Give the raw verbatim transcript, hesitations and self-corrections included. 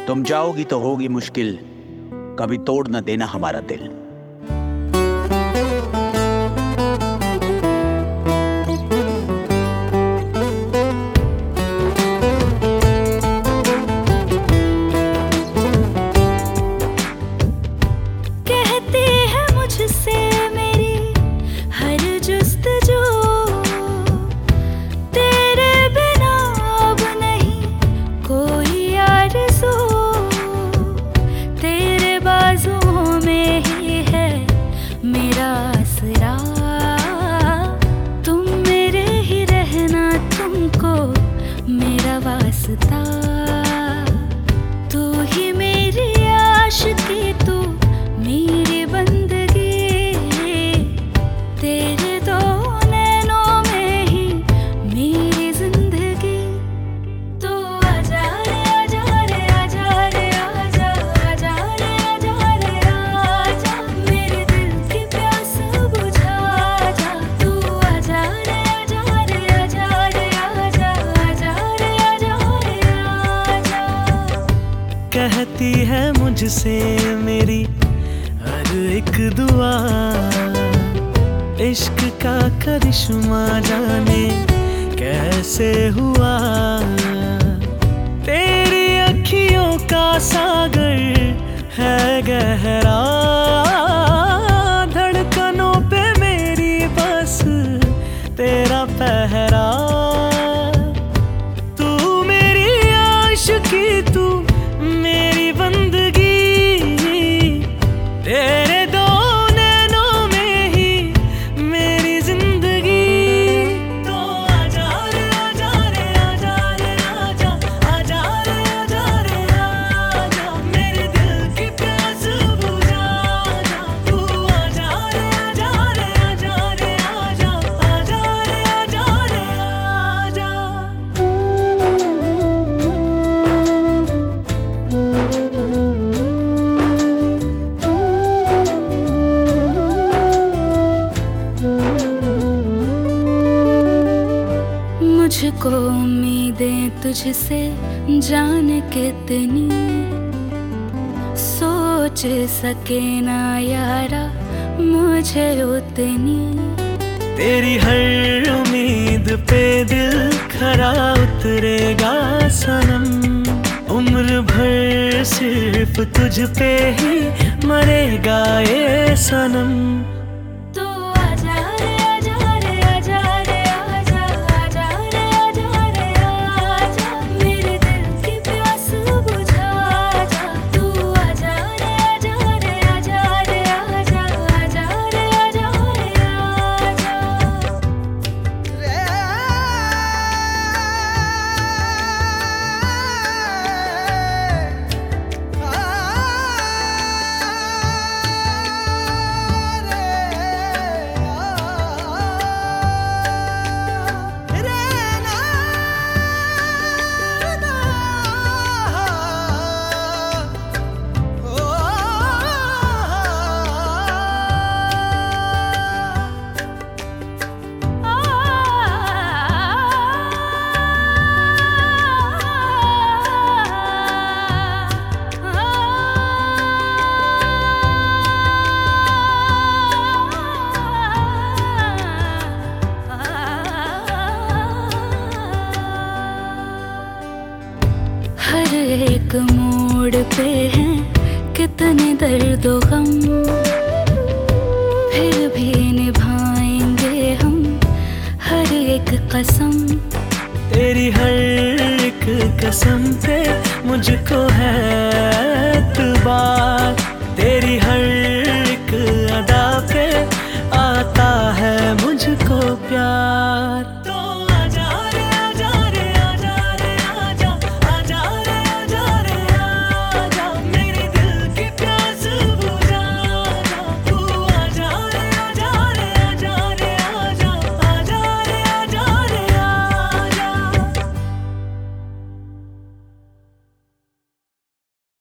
तुम जाओगी तो होगी मुश्किल, कभी तोड़ न देना हमारा दिल। तू ही मेरी आशिकी, तू मेरी बंदगी, तेरे दो नैनों में ही मेरी जिंदगी। तू आजा रे आजा रे आजा रे आजा आजा रे आजा रे आजा, मेरे दिल की प्यास बुझा जा। तू आजा रे आजा रे आजा रे आजा आजा रे आजा रे आजा। कहती है मुझसे मेरी हर एक दुआ, इश्क का करिश्मा जाने कैसे हुआ। तेरी अखियों का सागर है गहरा, धड़कनों पे मेरी बस तेरा पहरा। तू मेरी आशिकी, तू मेरी बंदगी, तेरे दो नैनों में ही मेरी जिंदगी। तो आजा रे आजा रे आजा रे आजा आजा रे आजा रे आजा, मेरे दिल की प्यास बुझा जा। तू आजा रे आजा रे आजा रे आजा आजा रे आजा रे आजा। मुझको उम्मीदें तुझसे जान कितनी, सोच सके ना यारा मुझे उतनी। तेरी हर उम्मीद पे दिल खरा उतरेगा सनम, उम्र भर सिर्फ तुझ पे ही मरेगा ये सनम। तू आजा रे आजा रे आजा रे आजा आजा रे आजा रे आजा, मेरे दिल की प्यास बुझा जा। तू आजा रे आजा रे आजा रे आजा आजा रे आजा रे आजा। हर एक मोड़ पे हैं कितने दर्द व गम, फिर भी निभाएंगे हम हर एक कसम। तेरी हर एक कसम पे मुझको है एतबार, तेरी हर